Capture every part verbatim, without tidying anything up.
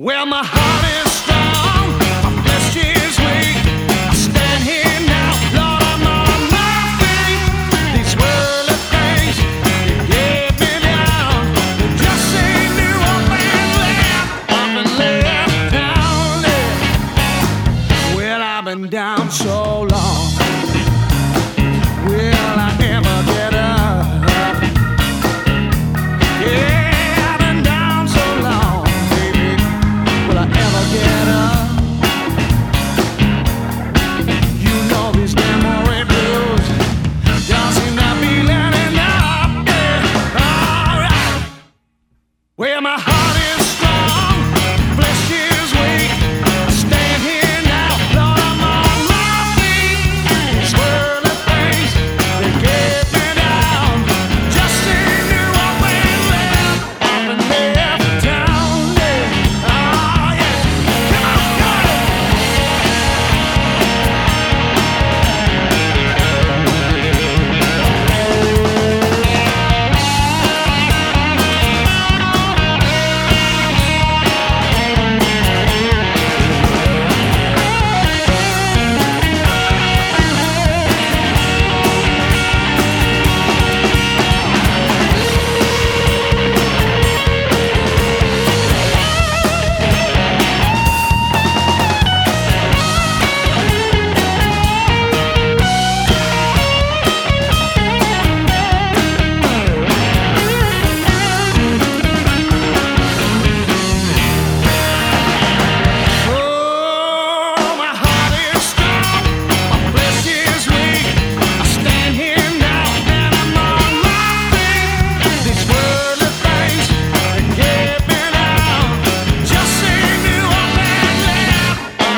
Well, my heart is strong, my flesh is weak. I stand here now, Lord, I'm on my feet. These worldly things, they get me down. They just ain't new up and left, up and left down there. Well, I've been down so long. Will I ever get up? Yeah. Get up. You know these memory blues don't seem to be letting up. Yeah. All right. Well, my heart is strong, flesh is weak. I stand here now, Lord, I'm on my feet. These worldly things, they get me down. Just ain't new up and left, up and left down there. Oh yeah.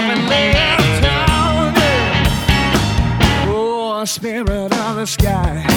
Spirit of the sky.